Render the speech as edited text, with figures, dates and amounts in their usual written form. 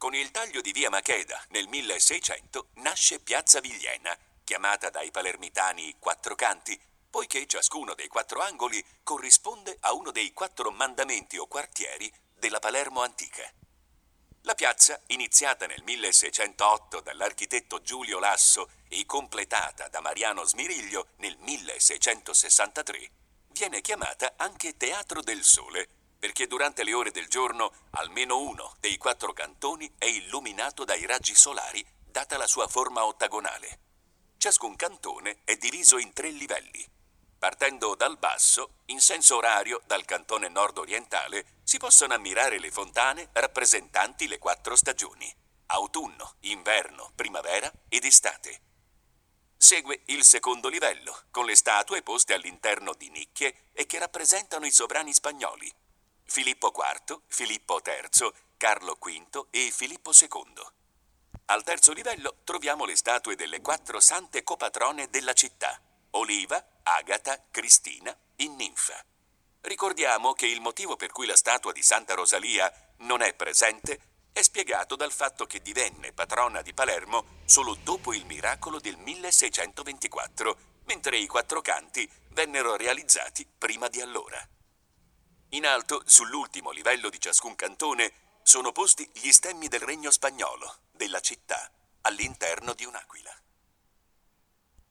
Con il taglio di via Macheda nel 1600 nasce Piazza Vigliena, chiamata dai palermitani Quattro Canti, poiché ciascuno dei quattro angoli corrisponde a uno dei quattro mandamenti o quartieri della Palermo antica. La piazza, iniziata nel 1608 dall'architetto Giulio Lasso e completata da Mariano Smiriglio nel 1663, viene chiamata anche Teatro del Sole, perché durante le ore del giorno almeno uno dei quattro cantoni è illuminato dai raggi solari, data la sua forma ottagonale. Ciascun cantone è diviso in 3 livelli. Partendo dal basso, in senso orario dal cantone nord-orientale, si possono ammirare le fontane rappresentanti le 4 stagioni: autunno, inverno, primavera ed estate. Segue il secondo livello, con le statue poste all'interno di nicchie e che rappresentano i sovrani spagnoli: Filippo IV, Filippo III, Carlo V e Filippo II. Al terzo livello troviamo le statue delle 4 sante copatrone della città: Oliva, Agata, Cristina e Ninfa. Ricordiamo che il motivo per cui la statua di Santa Rosalia non è presente è spiegato dal fatto che divenne patrona di Palermo solo dopo il miracolo del 1624, mentre i quattro canti vennero realizzati prima di allora. In alto, sull'ultimo livello di ciascun cantone, sono posti gli stemmi del regno spagnolo, della città, all'interno di un'aquila.